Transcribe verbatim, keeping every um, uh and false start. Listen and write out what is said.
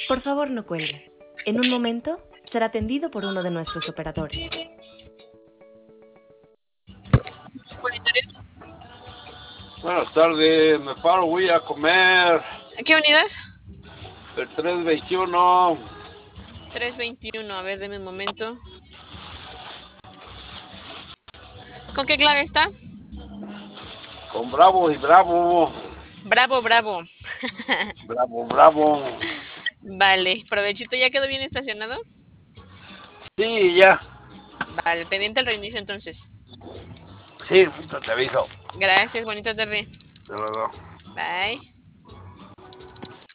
Por favor, no cuelgue. En un momento será atendido por uno de nuestros operadores. Buenas tardes, me paro, voy a comer. ¿Qué unidad? El tres veintiuno. tres veintiuno, a ver, deme un momento. ¿Con qué clave está? Con Bravo y Bravo. Bravo, bravo. Bravo, Bravo. Vale, provechito, ¿ya quedó bien estacionado? Sí, ya. Vale, pendiente el reinicio entonces. Sí, te aviso. Gracias, bonita tarde. Hasta luego. Bye.